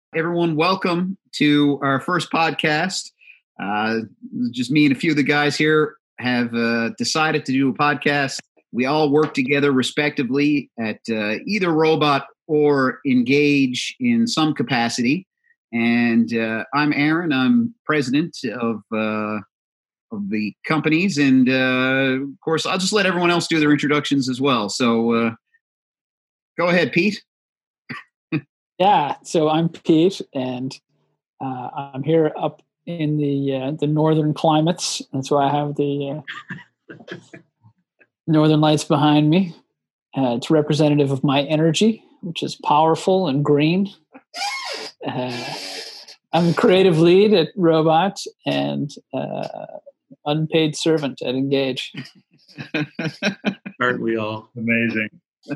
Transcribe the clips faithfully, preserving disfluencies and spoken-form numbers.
Everyone, welcome to our first podcast. Uh, just me and a few of the guys here have uh, decided to do a podcast. We all work together respectively at uh, either Robot or Engage in some capacity. And uh, I'm Aaron. I'm president of uh, of the companies. And uh, of course, I'll just let everyone else do their introductions as well. So uh, go ahead, Pete. Yeah, so I'm Pete, and uh, I'm here up in the uh, the northern climates. That's why I have the uh, northern lights behind me. Uh, it's representative of my energy, which is powerful and green. Uh, I'm a creative lead at Robot and uh, unpaid servant at Engage. Aren't we all? Amazing.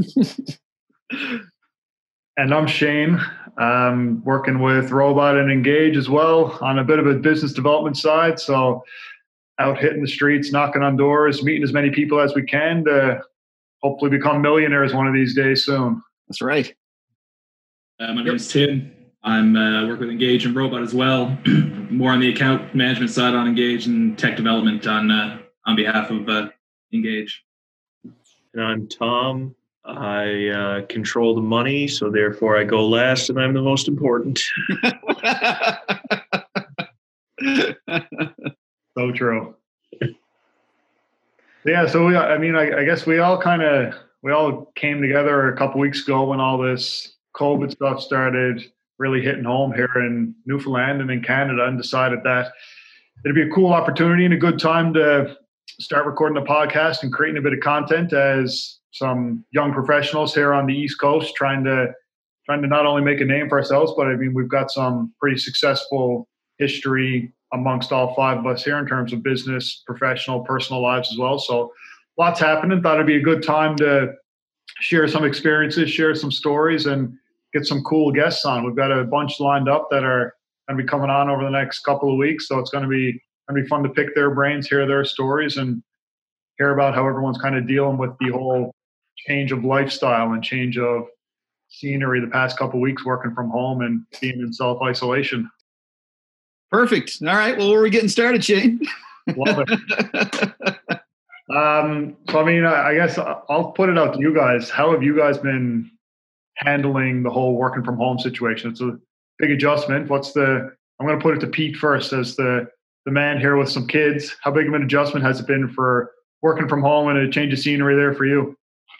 And I'm Shane, um, working with Robot and Engage as well on a bit of a business development side. So out hitting the streets, knocking on doors, meeting as many people as we can to hopefully become millionaires one of these days soon. That's right. Uh, my name's Tim. I'm uh, work with Engage and Robot as well. More on the account management side on Engage and tech development on uh, on behalf of uh, Engage. And I'm Tom. I uh, control the money, so therefore I go last, and I'm the most important. So true. Yeah, so we, I mean, I, I guess we all kind of, we all came together a couple weeks ago when all this COVID stuff started really hitting home here in Newfoundland and in Canada, and decided that it'd be a cool opportunity and a good time to start recording a podcast and creating a bit of content as some young professionals here on the East Coast trying to trying to not only make a name for ourselves, but I mean, we've got some pretty successful history amongst all five of us here in terms of business, professional, personal lives as well. So lots happening. Thought it'd be a good time to share some experiences, share some stories, and get some cool guests on. We've got a bunch lined up that are going to be coming on over the next couple of weeks. So it's going to be going to be fun to pick their brains, hear their stories, and hear about how everyone's kind of dealing with the whole change of lifestyle and change of scenery the past couple of weeks working from home and being in self-isolation. Perfect. All right. Well, we're getting started, Shane. Love it. um, so, I mean, I guess I'll put it out to you guys. How have you guys been handling the whole working from home situation? It's a big adjustment. What's the, I'm going to put it to Pete first as the, the man here with some kids. How big of an adjustment has it been for working from home and a change of scenery there for you?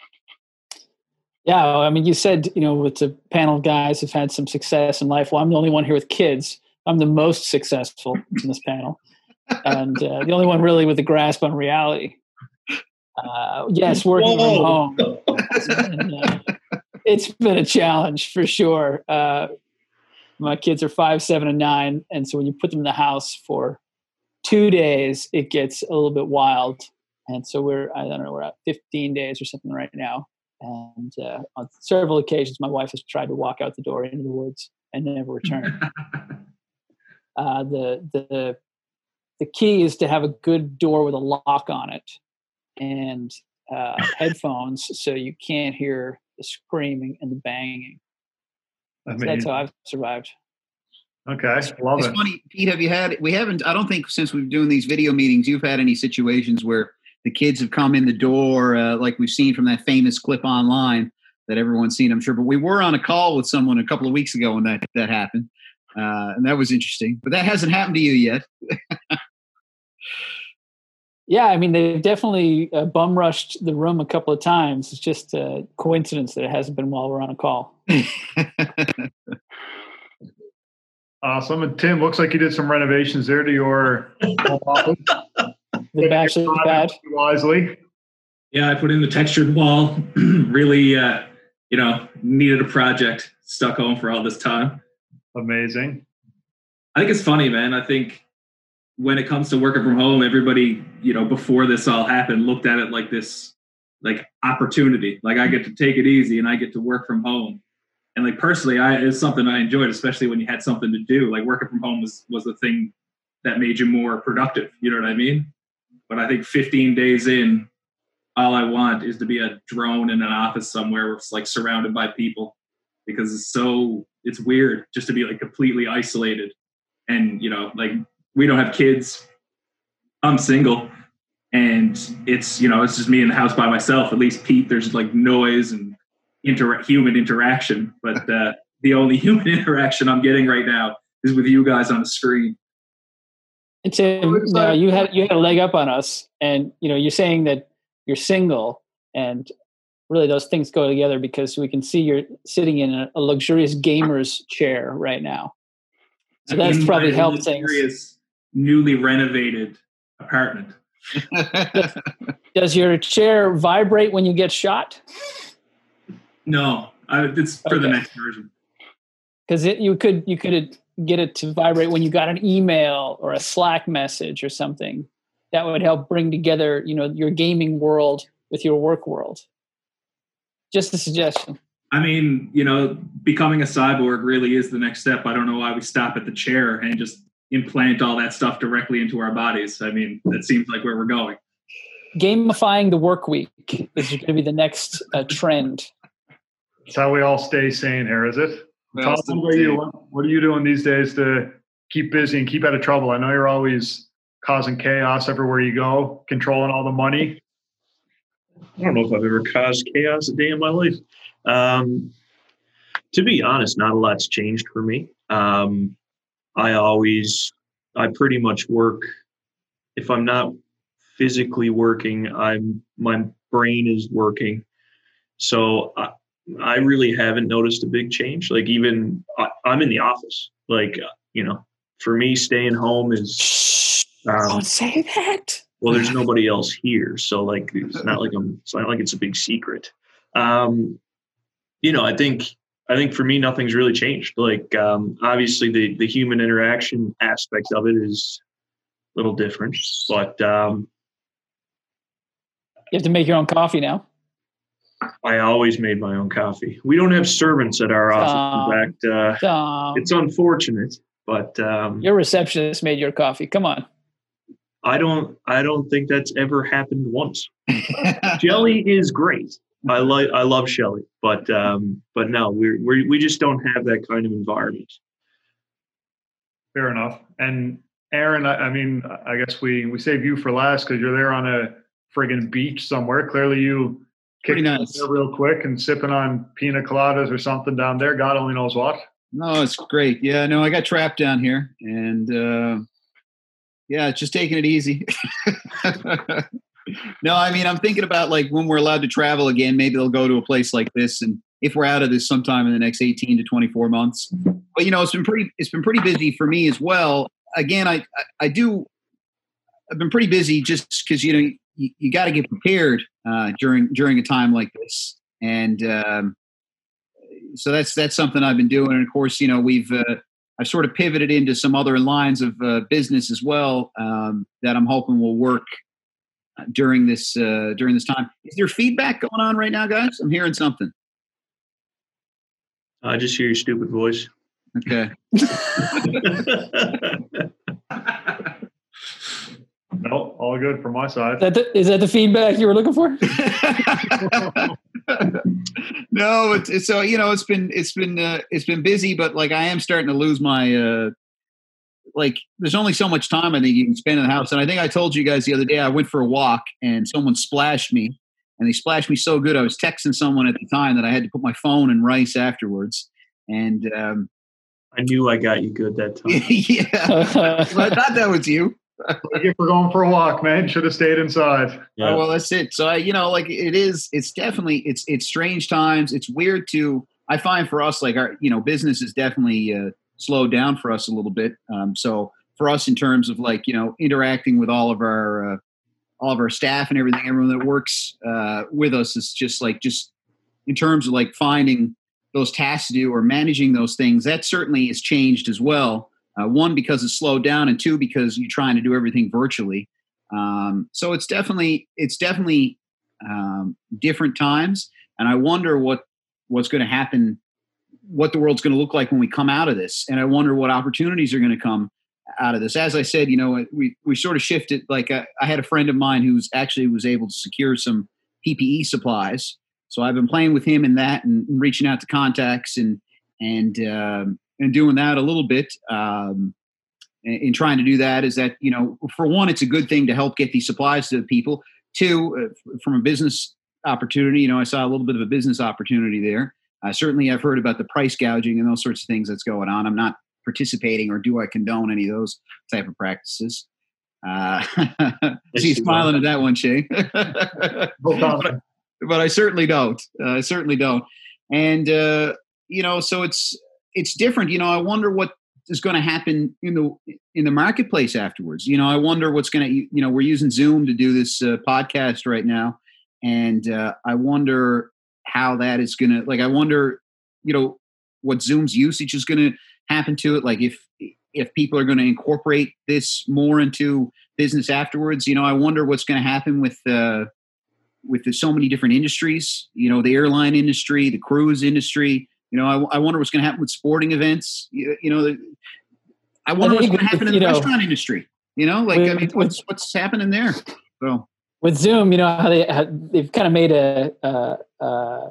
Yeah, I mean, you said, you know, with the panel of guys who've had some success in life. Well, I'm the only one here with kids. I'm the most successful in this panel. And uh, the only one really with a grasp on reality. Uh, yes, working Whoa. from home. And, uh, it's been a challenge for sure. Uh, my kids are five, seven, and nine. And so when you put them in the house for two days, it gets a little bit wild. And so we're, I don't know, we're at fifteen days or something right now. And uh, on several occasions, my wife has tried to walk out the door into the woods and never return. uh, the the the key is to have a good door with a lock on it and uh, headphones, so you can't hear the screaming and the banging. So that's how I've survived. Okay, love it's it. Funny, Pete. Have you had? We haven't. I don't think since we've been doing these video meetings, you've had any situations where the kids have come in the door, uh, like we've seen from that famous clip online that everyone's seen, I'm sure. But we were on a call with someone a couple of weeks ago when that, that happened. Uh, and that was interesting. But that hasn't happened to you yet. Yeah, I mean, they've definitely uh, bum rushed the room a couple of times. It's just a coincidence that it hasn't been while we're on a call. Awesome. And Tim, looks like you did some renovations there to your home office. The bachelor pad. Wisely. Yeah, I put in the textured wall. Really, uh, you know, needed a project. Stuck home for all this time. Amazing. I think it's funny, man. I think when it comes to working from home, everybody, you know, before this all happened, looked at it like this, like opportunity. Like I get to take it easy and I get to work from home. And like personally, I it's something I enjoyed, especially when you had something to do. Like working from home was was the thing that made you more productive. You know what I mean? But I think fifteen days in, all I want is to be a drone in an office somewhere where it's like surrounded by people because it's so it's weird just to be like completely isolated. And you know, like we don't have kids. I'm single, and it's you know it's just me in the house by myself. At least Pete, there's like noise and inter- human interaction, but uh, the only human interaction I'm getting right now is with you guys on the screen. It's a, no, you had you had a leg up on us, and you know you're saying that you're single, and really those things go together because we can see you're sitting in a, a luxurious gamer's chair right now. So that's in probably my helped things. luxurious, newly renovated apartment. Does your chair vibrate when you get shot? No, I, it's for Okay. the next version. Because you could you could get it to vibrate when you got an email or a Slack message or something. That would help bring together, you know, your gaming world with your work world. Just a suggestion. I mean, you know, becoming a cyborg really is the next step. I don't know why we stop at the chair and just implant all that stuff directly into our bodies. I mean, that seems like where we're going. Gamifying the work week is going to be the next uh, trend. That's how we all stay sane here, is it? Well, Tom, what are you what, what are you doing these days to keep busy and keep out of trouble? I know you're always causing chaos everywhere you go, controlling all the money. I don't know if I've ever caused chaos a day in my life. Um, to be honest, not a lot's changed for me. Um, I always, I pretty much work. If I'm not physically working, I'm my brain is working. So I, I really haven't noticed a big change. Like even I, I'm in the office. Like you know, for me, staying home is. Shh, Um, don't say that. Well, there's nobody else here, so like it's not like I'm. It's not like it's a big secret. Um, you know, I think I think for me, nothing's really changed. Like um, obviously, the the human interaction aspect of it is a little different, but um, You have to make your own coffee now. I always made my own coffee. We don't have servants at our office. Um, In fact, uh, Um, it's unfortunate, but um, your receptionist made your coffee. Come on. I don't. I don't think that's ever happened once. Shelly is great. I like. I love Shelly, but um, but no, we we we just don't have that kind of environment. Fair enough. And Aaron, I, I mean, I guess we we save you for last because you're there on a friggin' beach somewhere. Clearly, you Pretty kicked nice. it there real quick and sipping on pina coladas or something down there. God only knows what. No, it's great. Yeah, no, I got trapped down here, and uh, yeah, it's just taking it easy. No, I mean, I'm thinking about like when we're allowed to travel again, maybe they'll go to a place like this, and if we're out of this sometime in the next eighteen to twenty-four months. But you know, it's been pretty, it's been pretty busy for me as well. Again, I, I, I do, I've been pretty busy just because you know you, you got to get prepared uh, during during a time like this, and um, so that's that's something I've been doing. And of course, you know, we've uh, I've sort of pivoted into some other lines of uh, business as well um, that I'm hoping will work during this uh, during this time. Is there feedback going on right now, guys? I'm hearing something. I just hear your stupid voice. Okay. No, all good from my side. Is that the, is that the feedback you were looking for? No, it's, it's so you know it's been it's been uh, it's been busy, but like I am starting to lose my uh, like. There's only so much time I think you can spend in the house, and I think I told you guys the other day I went for a walk and someone splashed me, and they splashed me so good I was texting someone at the time that I had to put my phone in rice afterwards, and um, I knew I got you good that time. yeah, well, I thought that was you. If we're going for a walk, man, should have stayed inside. Yeah. Oh, well, that's it. So I, you know, like it is, it's definitely, it's, it's strange times. It's weird to, I find for us, like our, you know, business is definitely uh, slowed down for us a little bit. Um, so for us in terms of like, you know, interacting with all of our, uh, all of our staff and everything, everyone that works uh, with us is just like, just in terms of like finding those tasks to do or managing those things, that certainly has changed as well. Uh, one, because it's slowed down, and two, because you're trying to do everything virtually. Um, so it's definitely it's definitely um, different times, and I wonder what what's going to happen, what the world's going to look like when we come out of this, and I wonder what opportunities are going to come out of this. As I said, you know, we we sort of shifted. Like I, I had a friend of mine who's actually was able to secure some P P E supplies. so I've been playing with him in that and, and reaching out to contacts and and um, and doing that a little bit. Um, in, in trying to do that is that, you know, for one, it's a good thing to help get these supplies to people. Two, uh, from a business opportunity, you know, I saw a little bit of a business opportunity there. Uh, certainly, I've heard about the price gouging and those sorts of things that's going on. I'm not participating, or do I condone any of those type of practices? Uh, see you smiling at that one, Shay. but, but I certainly don't. Uh, I certainly don't. And uh, you know, so it's it's different. You know, I wonder what is going to happen in the in the marketplace afterwards. You know, I wonder what's going to. You know, we're using Zoom to do this uh, podcast right now, and uh, I wonder how that is going to. Like, I wonder, you know, what Zoom's usage is going to happen to it. Like, if if people are going to incorporate this more into business afterwards. You know, I wonder what's going to happen with uh, with the, so many different industries. You know, the airline industry, the cruise industry. You know, I, I wonder what's going to happen with sporting events. You, you know, the, I wonder I what's going to happen in the know, restaurant industry. You know, like, with, I mean, what's with, what's happening there? So with Zoom, you know how they how they've kind of made a uh, uh,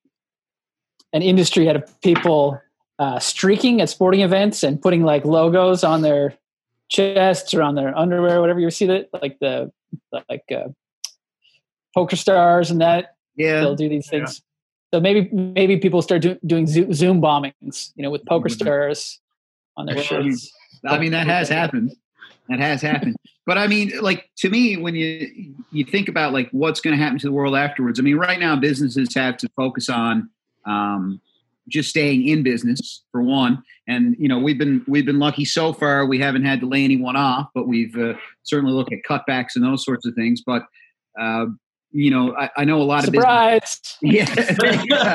an industry out of people uh, streaking at sporting events and putting like logos on their chests or on their underwear, or whatever. You see that, like the like uh, poker stars and that. Yeah, they'll do these things. Yeah. So maybe maybe people start do, doing Zoom bombings, you know, with poker stars on their shirts. I mean, that has happened. That has happened. But I mean, like, to me, when you you think about like what's going to happen to the world afterwards, I mean, right now businesses have to focus on um, just staying in business for one. And you know, we've been we've been lucky so far. We haven't had to lay anyone off, but we've uh, certainly looked at cutbacks and those sorts of things. But uh, you know, I, I know a lot Surprise. of business. Yeah.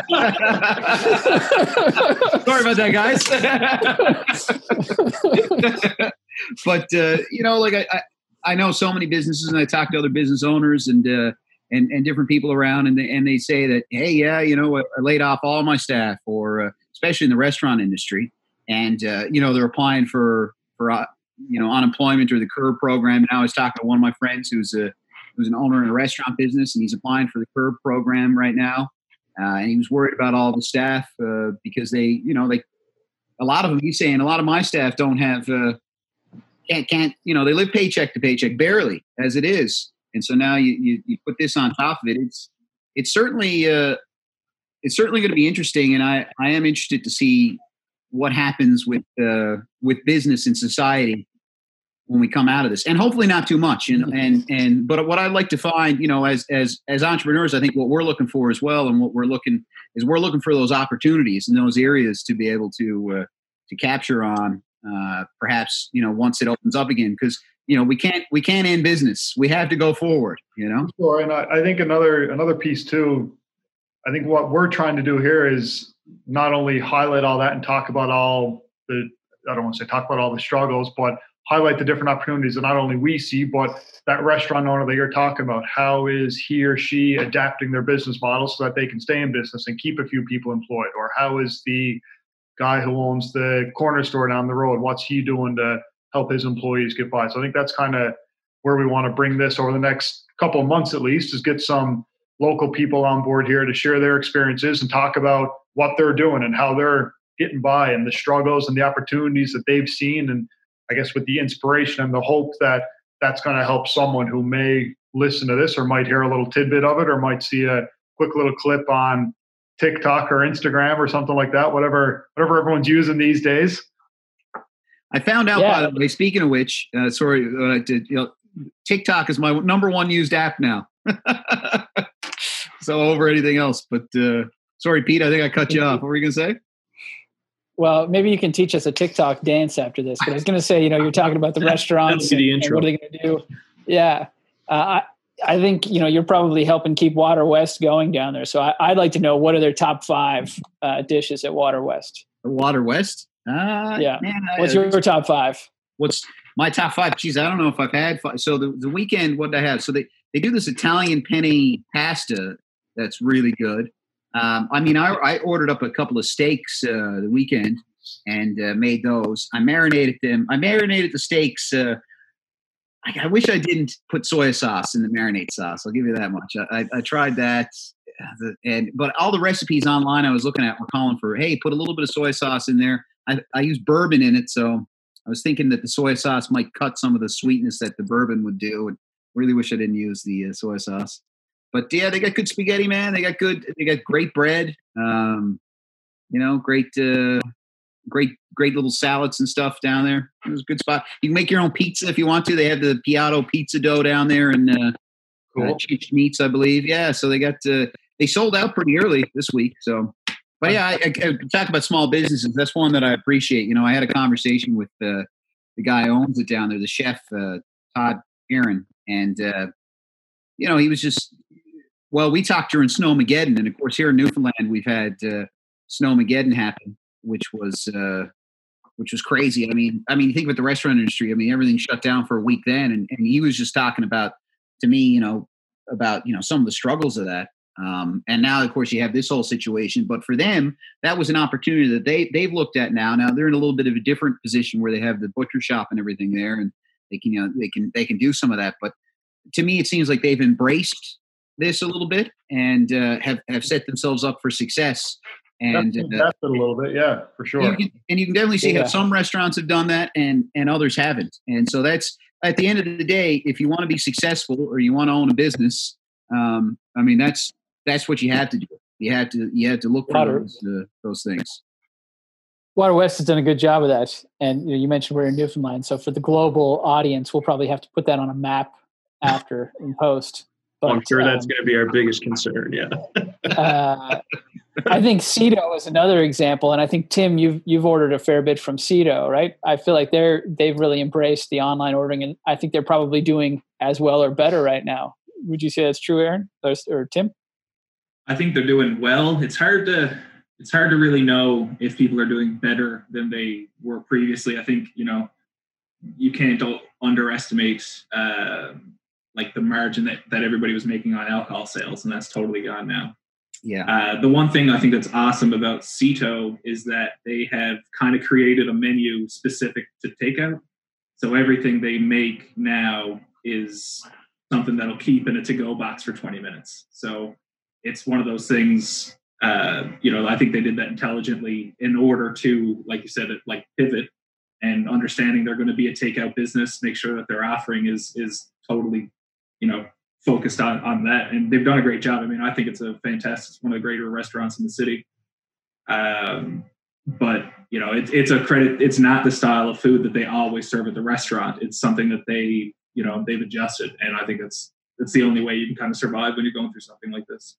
Sorry about that, guys. But uh, you know, like I, I, I know so many businesses, and I talk to other business owners and uh, and and different people around, and they and they say that, hey, yeah, you know, I laid off all my staff, or uh, especially in the restaurant industry, and uh, you know, they're applying for for uh, you know, unemployment or the CURB program. And I was talking to one of my friends who's a who's an owner in a restaurant business, and he's applying for the CURB program right now. Uh, and he was worried about all the staff uh, because they, you know, they, a lot of them, he's saying a lot of my staff don't have, uh, can't, can't, you know, they live paycheck to paycheck, barely as it is. And so now you, you, you put this on top of it. It's, it's certainly, uh, it's certainly going to be interesting. And I, I am interested to see what happens with, uh, with business and society when we come out of this, and hopefully not too much. And, and, and, but what I'd like to find, you know, as, as, as entrepreneurs, I think what we're looking for as well, and what we're looking is we're looking for those opportunities in those areas to be able to, uh, to capture on, uh, perhaps, you know, once it opens up again, because, you know, we can't, we can't end business. We have to go forward, you know? Sure. And I, I think another, another piece too, I think what we're trying to do here is not only highlight all that and talk about all the, I don't want to say talk about all the struggles, but highlight the different opportunities that not only we see, but that restaurant owner that you're talking about. How is he or she adapting their business model so that they can stay in business and keep a few people employed? Or how is the guy who owns the corner store down the road, what's he doing to help his employees get by? So I think that's kind of where we want to bring this over the next couple of months at least, is get some local people on board here to share their experiences and talk about what they're doing and how they're getting by and the struggles and the opportunities that they've seen. And I guess with the inspiration and the hope that that's going to help someone who may listen to this or might hear a little tidbit of it or might see a quick little clip on TikTok or Instagram or something like that, whatever whatever everyone's using these days. I found out, yeah. by the way, speaking of which, uh, sorry, uh, to, you know, TikTok is my number one used app now. So over anything else. But uh, sorry, Pete, I think I cut you off. What were you going to say? Well, maybe you can teach us a TikTok dance after this. But I was going to say, you know, you're talking about the restaurants. That'll be the intro. And what are they going to do? Yeah. Uh, I, I think, you know, you're probably helping keep Water West going down there. So I, I'd like to know, what are their top five uh, dishes at Water West? Water West? Uh, yeah. Man, what's I, your, your top five? What's my top five? Geez, I don't know if I've had five. So the, the weekend, what did I have? So they, they do this Italian penne pasta that's really good. Um, I mean, I, I ordered up a couple of steaks uh, the weekend and uh, made those. I marinated them. I marinated the steaks. Uh, I, I wish I didn't put soy sauce in the marinade sauce. I'll give you that much. I, I, I tried that. the, and but all the recipes online I was looking at were calling for, hey, put a little bit of soy sauce in there. I, I use bourbon in it, so I was thinking that the soy sauce might cut some of the sweetness that the bourbon would do. And really wish I didn't use the uh, soy sauce. But yeah, they got good spaghetti, man. They got good. They got great bread. Um, you know, great, uh, great, great little salads and stuff down there. It was a good spot. You can make your own pizza if you want to. They have the Piatto pizza dough down there, and uh, Cool. uh, Cheech Meats, I believe. Yeah, so they got. Uh, they sold out pretty early this week. So, but yeah, I, I, I talk about small businesses. That's one that I appreciate. You know, I had a conversation with uh, the guy who owns it down there, the chef uh, Todd Aaron, and uh, you know, he was just. Well, we talked during Snowmageddon, and of course, here in Newfoundland, we've had uh, Snowmageddon happen, which was uh, which was crazy. I mean, I mean, think about the restaurant industry. I mean, everything shut down for a week then, and, and he was just talking about to me, you know, about you know some of the struggles of that. Um, and now, of course, you have this whole situation. But for them, that was an opportunity that they they've looked at now. Now they're in a little bit of a different position where they have the butcher shop and everything there, and they can you know they can they can do some of that. But to me, it seems like they've embraced this a little bit and uh, have have set themselves up for success. And That's uh, a little bit, yeah, for sure. you can, and you can definitely see Yeah. how some restaurants have done that and and others haven't. And so that's at the end of the day, if you want to be successful or you want to own a business, um, I mean that's that's what you have to do. You have to you have to look for Water. those uh, those things. Water West has done a good job of that. And you know, you mentioned we're in Newfoundland. So for the global audience, we'll probably have to put that on a map after in post. But, I'm sure that's um, going to be our biggest concern. Yeah. uh, I think Cito is another example. And I think, Tim, you've, you've ordered a fair bit from Cito, right? I feel like they're, they've really embraced the online ordering, and I think they're probably doing as well or better right now. Would you say that's true, Aaron or, or Tim? I think they're doing well. It's hard to it's hard to really know if people are doing better than they were previously. I think you know you can't underestimate uh, like the margin that, that everybody was making on alcohol sales, and that's totally gone now. Yeah, Uh, the one thing I think that's awesome about Cito is that they have kind of created a menu specific to takeout. So everything they make now is something that'll keep in a to-go box for twenty minutes. So it's one of those things, uh, you know, I think they did that intelligently in order to, like you said, like pivot and understanding they're going to be a takeout business, make sure that their offering is is totally, you know, focused on, on that. And they've done a great job. I mean, I think it's a fantastic, it's one of the greater restaurants in the city. Um, but, you know, it, it's a credit. It's not the style of food that they always serve at the restaurant. It's something that they, you know, they've adjusted. And I think that's, that's the only way you can kind of survive when you're going through something like this.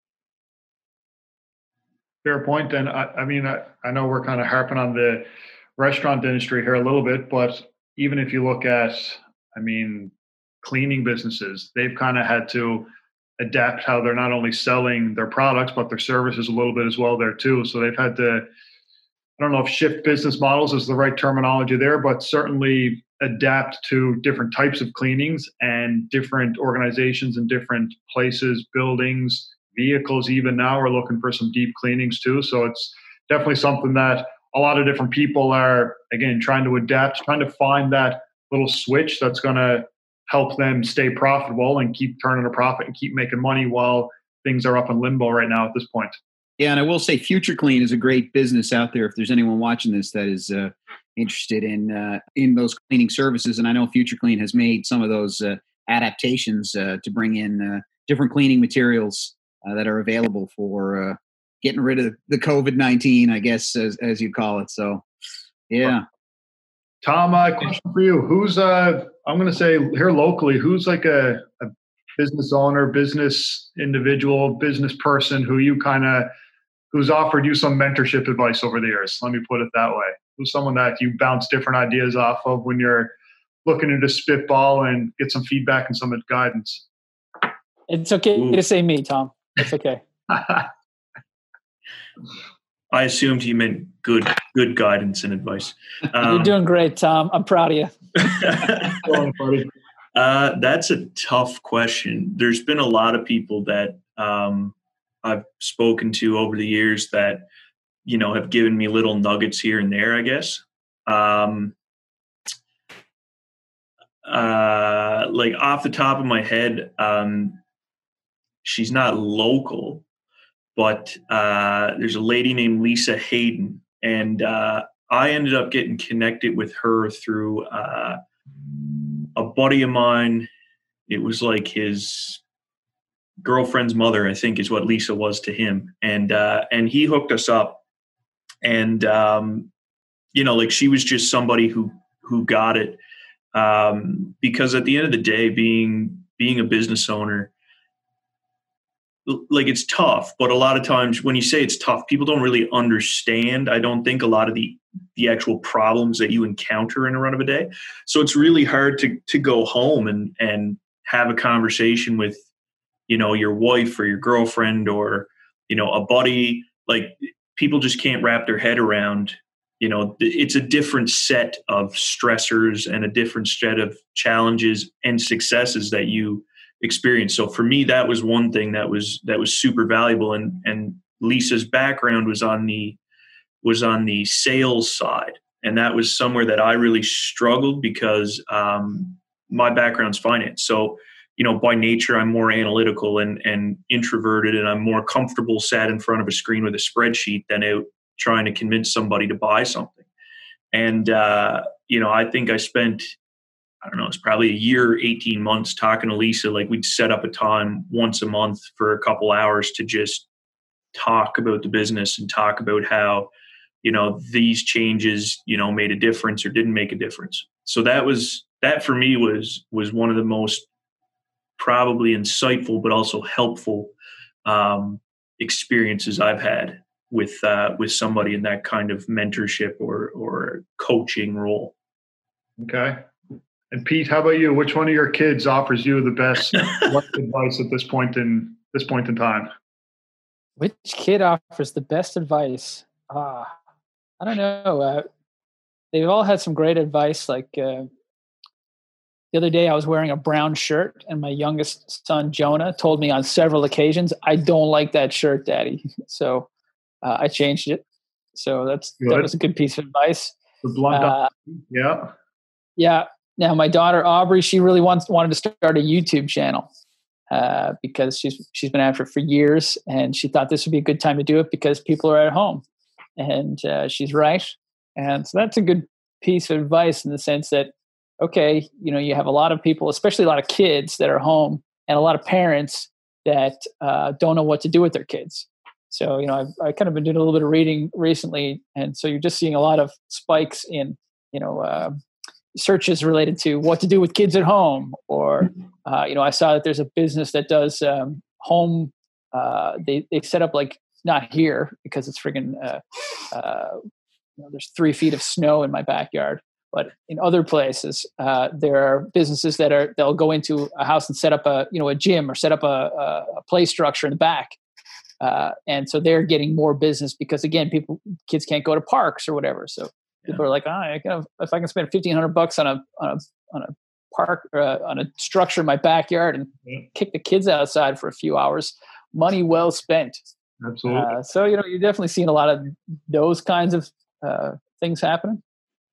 Fair point. Then I, I mean, I, I know we're kind of harping on the restaurant industry here a little bit, but even if you look at, I mean, cleaning businesses, they've kind of had to adapt how they're not only selling their products, but their services a little bit as well there too. So they've had to, I don't know if shift business models is the right terminology there, but certainly adapt to different types of cleanings and different organizations and different places, buildings, vehicles. Even now we're looking for some deep cleanings too. So it's definitely something that a lot of different people are, again, trying to adapt, trying to find that little switch that's going to help them stay profitable and keep turning a profit and keep making money while things are up in limbo right now at this point. yeah, and I will say Future Clean is a great business out there. If there's anyone watching this that is uh, interested in uh, in those cleaning services, and I know Future Clean has made some of those uh, adaptations uh, to bring in uh, different cleaning materials uh, that are available for uh, getting rid of the COVID nineteen, I guess, as, as you call it. So, yeah. Tom, uh, question for you. Who's, uh, I'm going to say here locally, who's like a, a business owner, business individual, business person who you kind of, who's offered you some mentorship advice over the years? Let me put it that way. Who's someone that you bounce different ideas off of when you're looking to spitball and get some feedback and some guidance? It's okay Ooh. to say me, Tom. It's okay. I assumed he meant good, good guidance and advice. Um, You're doing great, Tom. I'm proud of you. Go on, buddy. uh, that's a tough question. There's been a lot of people that um, I've spoken to over the years that, you know, have given me little nuggets here and there, I guess. Um, uh, like off the top of my head, um, she's not local, but uh, there's a lady named Lisa Hayden, and uh, I ended up getting connected with her through uh, a buddy of mine. It was like his girlfriend's mother, I think, is what Lisa was to him, and uh, and he hooked us up, and um, you know, like she was just somebody who who got it, um, because at the end of the day, being being a business owner, like it's tough, but a lot of times when you say it's tough, people don't really understand. I don't think a lot of the the actual problems that you encounter in a run of a day. So it's really hard to to go home and and have a conversation with, you know, your wife or your girlfriend or, you know, a buddy. Like people just can't wrap their head around, you know, it's a different set of stressors and a different set of challenges and successes that you experience. So for me, that was one thing that was that was super valuable. And and Lisa's background was on the was on the sales side, and that was somewhere that I really struggled because um, my background's finance. So you know, by nature, I'm more analytical and and introverted, and I'm more comfortable sat in front of a screen with a spreadsheet than out trying to convince somebody to buy something. And uh, you know, I think I spent I don't know, it's probably a year, eighteen months talking to Lisa. Like we'd set up a time once a month for a couple hours to just talk about the business and talk about how, you know, these changes, you know, made a difference or didn't make a difference. So that was, that for me was, was one of the most probably insightful, but also helpful um, experiences I've had with, uh, with somebody in that kind of mentorship or, or coaching role. Okay. And Pete, how about you? Which one of your kids offers you the best life advice at this point in this point in time? Which kid offers the best advice? Ah, I don't know. Uh, they've all had some great advice. Like uh, the other day, I was wearing a brown shirt, and my youngest son Jonah told me on several occasions, "I don't like that shirt, Daddy." So uh, I changed it. So that's good. That was a good piece of advice. The blunt, uh, yeah, yeah. Now, my daughter Aubrey, she really wants wanted to start a YouTube channel uh, because she's she's been after it for years, and she thought this would be a good time to do it because people are at home, and uh, she's right. And so that's a good piece of advice in the sense that, okay, you know, you have a lot of people, especially a lot of kids that are home, and a lot of parents that uh, don't know what to do with their kids. So, you know, I've I kind of been doing a little bit of reading recently, and so you're just seeing a lot of spikes in, you know. Uh, searches related to what to do with kids at home, or uh, you know, I saw that there's a business that does um, home. Uh, they they set up like not here because it's friggin' uh, uh, you know, there's three feet of snow in my backyard, but in other places uh, there are businesses that are they'll go into a house and set up a you know a gym or set up a, a, a play structure in the back, uh, and so they're getting more business because again, people kids can't go to parks or whatever, so. People yeah. are like, oh, I can, if I can spend fifteen hundred bucks on a on a on a park uh, on a structure in my backyard and yeah. kick the kids outside for a few hours, money well spent. Absolutely. Uh, so you know, you're definitely seeing a lot of those kinds of uh, things happening.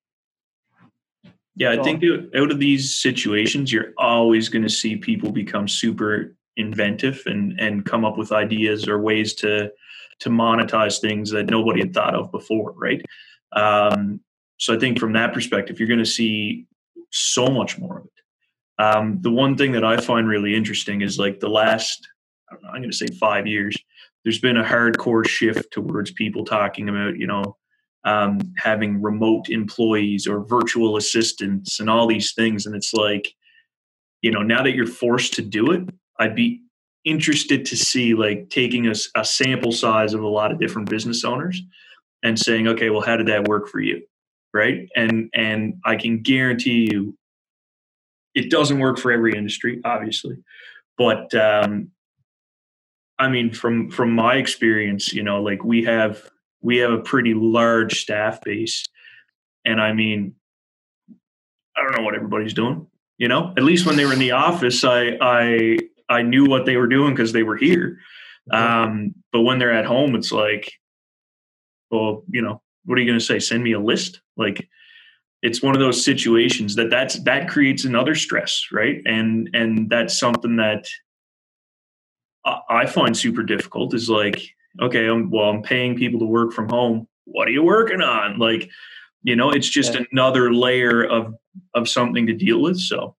Yeah, I think out of these situations, you're always going to see people become super inventive and and come up with ideas or ways to to monetize things that nobody had thought of before, right? Um, so I think from that perspective, you're going to see so much more of it. Um, the one thing that I find really interesting is like the last, I don't know, I'm going to say five years, there's been a hardcore shift towards people talking about, you know, um, having remote employees or virtual assistants and all these things. And it's like, you know, now that you're forced to do it, I'd be interested to see like taking a, a sample size of a lot of different business owners and saying, okay, well, how did that work for you? Right. And, and I can guarantee you it doesn't work for every industry, obviously. But, um, I mean, from, from my experience, you know, like we have, we have a pretty large staff base. And I mean, I don't know what everybody's doing, you know, at least when they were in the office, I, I, I knew what they were doing because they were here. Um, but when they're at home, it's like, well, you know, what are you going to say? Send me a list? Like, it's one of those situations that that's, that creates another stress, right? And, and that's something that I, I find super difficult is like, okay, I'm well, I'm paying people to work from home. What are you working on? Like, you know, it's just yeah. another layer of of something to deal with. So,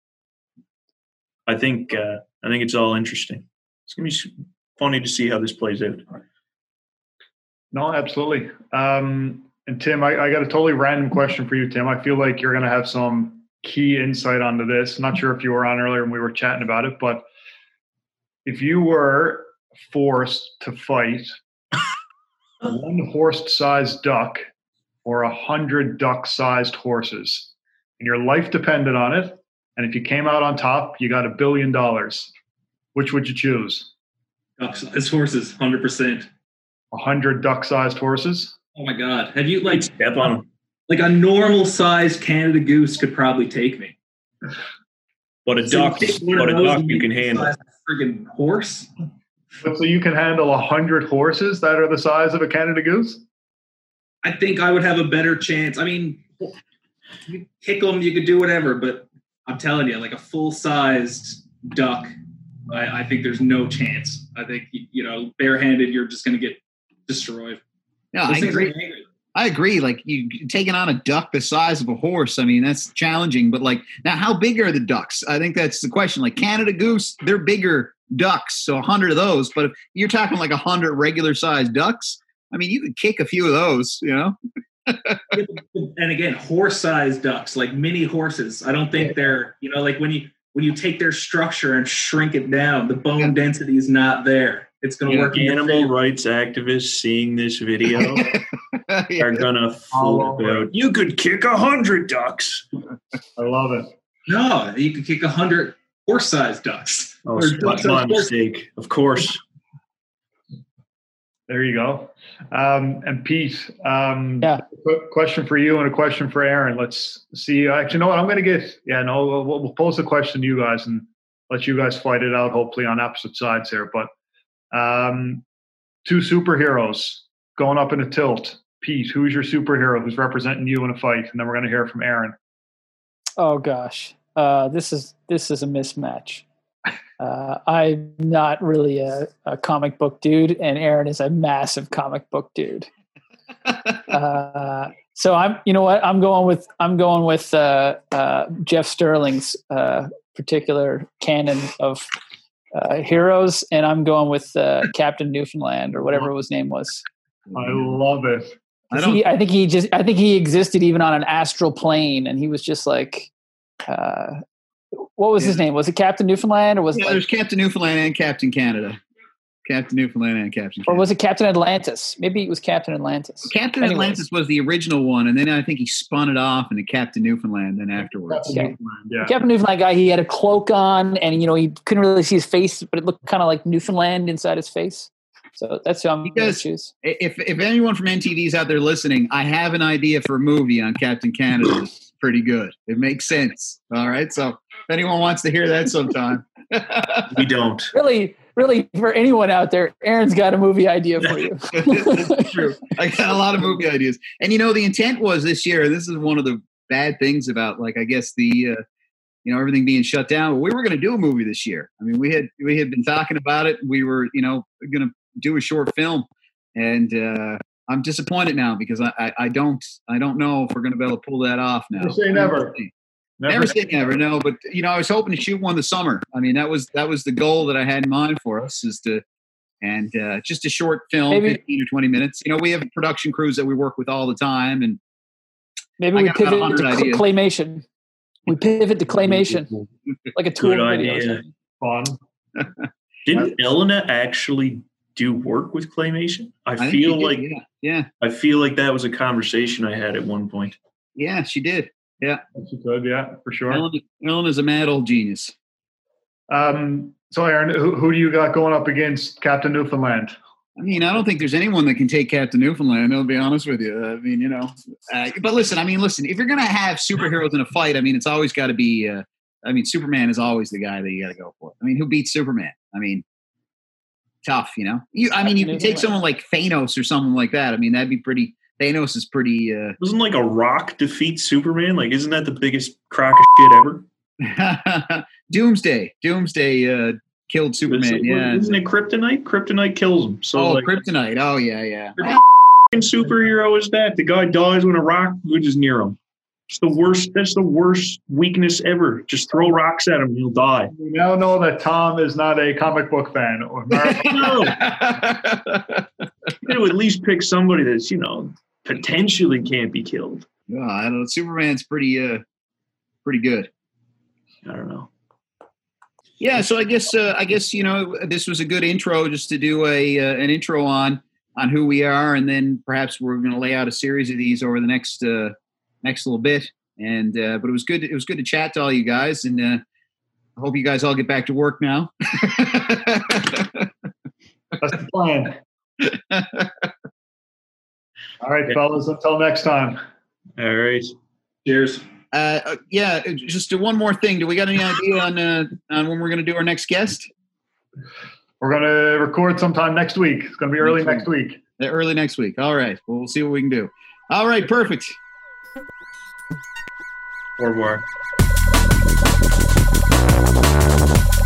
I think uh, I think it's all interesting. It's gonna be funny to see how this plays out. No, absolutely. Um, and Tim, I, I got a totally random question for you, Tim. I feel like you're going to have some key insight onto this. Not sure if you were on earlier when we were chatting about it, but if you were forced to fight one horse-sized duck or a hundred duck-sized horses, and your life depended on it, and if you came out on top, you got a billion dollars, which would you choose? Duck-sized horses, one hundred percent. A hundred duck-sized horses? Oh my God! Have you like step on them? Like a normal-sized Canada goose could probably take me. But a duck, but a duck you can handle. A friggin' horse. But so you can handle a hundred horses that are the size of a Canada goose? I think I would have a better chance. I mean, you kick them, you could do whatever, but I'm telling you, like a full-sized duck, I, I think there's no chance. I think, you know, barehanded, you're just going to get destroyed. No, I agree. I agree. Like you taking on a duck the size of a horse. I mean, that's challenging. But like now, how big are the ducks? I think that's the question. Like Canada goose, they're bigger ducks, so a hundred of those. But if you're talking like a hundred regular sized ducks, I mean, you could kick a few of those. You know. And again, horse-sized ducks, like mini horses. I don't think they're, you know, like when you when you take their structure and shrink it down, the bone yeah. density is not there. It's going to work. Animal rights activists seeing this video yeah. are going to flip out. You could kick a hundred ducks. I love it. No, you could kick a hundred horse-sized ducks. Oh, that's my mistake. Of course. There you go. Um, and Pete, um, yeah. Quick question for you and a question for Aaron. Let's see. Actually, you know what? I'm going to get. Yeah, no. We'll, we'll pose the question to you guys and let you guys fight it out. Hopefully on opposite sides here, but. Um, two superheroes going up in a tilt. Pete, who's your superhero who's representing you in a fight? And then we're going to hear from Aaron. Oh gosh, uh, this is this is a mismatch. Uh, I'm not really a, a comic book dude, and Aaron is a massive comic book dude. Uh, so I'm, you know what? I'm going with I'm going with uh, uh, Jeff Sterling's uh, particular canon of. Uh, heroes, and I'm going with uh, Captain Newfoundland or whatever his name was. I love it. I, he, I think he just, I think he existed even on an astral plane, and he was just like, uh, what was yeah. his name? Was it Captain Newfoundland or was yeah, it? Like, there's Captain Newfoundland and Captain Canada. Captain Newfoundland and Captain Canada. Or was it Captain Atlantis? Maybe it was Captain Atlantis. Captain Anyways. Atlantis was the original one, and then I think he spun it off into Captain Newfoundland then afterwards. Okay. Newfoundland, yeah. Captain Newfoundland guy, he had a cloak on, and you know he couldn't really see his face, but it looked kind of like Newfoundland inside his face. So that's who I'm going to choose. If if anyone from N T V is out there listening, I have an idea for a movie on Captain Canada. It's pretty good. It makes sense. All right, so if anyone wants to hear that sometime. We don't. Really, really, for anyone out there, Aaron's got a movie idea for you. That's true. I got a lot of movie ideas. And, you know, the intent was this year, this is one of the bad things about, like, I guess the, uh, you know, everything being shut down. We were going to do a movie this year. I mean, we had we had been talking about it. We were, you know, going to do a short film. And uh, I'm disappointed now because I, I, I don't I don't know if we're going to be able to pull that off now. Never say never. Never, never say never, no. But you know, I was hoping to shoot one this summer. I mean, that was that was the goal that I had in mind for us, is to, and uh, just a short film, maybe, fifteen or twenty minutes. You know, we have production crews that we work with all the time, and maybe we pivot to cl- claymation. We pivot to claymation, like a tool video. Fun. Didn't Elena actually do work with claymation? I, I feel like did, yeah. yeah, I feel like that was a conversation I had at one point. Yeah, she did. Yeah, she could. Yeah, for sure. Ellen, Ellen is a mad old genius. Um, so, Aaron, who, who do you got going up against Captain Newfoundland? I mean, I don't think there's anyone that can take Captain Newfoundland. I'll be honest with you. I mean, you know, uh, but listen. I mean, listen. If you're gonna have superheroes in a fight, I mean, it's always got to be. Uh, I mean, Superman is always the guy that you got to go for. I mean, who beats Superman? I mean, tough. You know. You. I mean, you can take someone like Thanos or something like that. I mean, that'd be pretty. Thanos is pretty. Uh, Doesn't like a rock defeat Superman? Like, isn't that the biggest crock of shit ever? Doomsday. Doomsday uh, killed Superman. Yeah, isn't it Kryptonite? Kryptonite kills him. So oh, like, Kryptonite. Oh, yeah, yeah. what f***ing superhero is that? The guy dies when a rock is near him. It's the worst. That's the worst weakness ever. Just throw rocks at him, he'll die. We now know that Tom is not a comic book fan. Or No. You know, at least pick somebody that's, you know, potentially can't be killed. No, I don't know. Superman's pretty, uh, pretty good. I don't know. Yeah, so I guess uh, I guess you know this was a good intro just to do a uh, an intro on on who we are, and then perhaps we're going to lay out a series of these over the next uh, next little bit. And uh, but it was good. It was good to chat to all you guys, and uh, I hope you guys all get back to work now. That's the plan. All right, fellas. Until next time. All right. Cheers. Uh, yeah, just one more thing. Do we got any idea on uh, on when we're going to do our next guest? We're going to record sometime next week. It's going to be early next week. Uh, early next week. All right. Well, we'll see what we can do. All right. Perfect. Au revoir.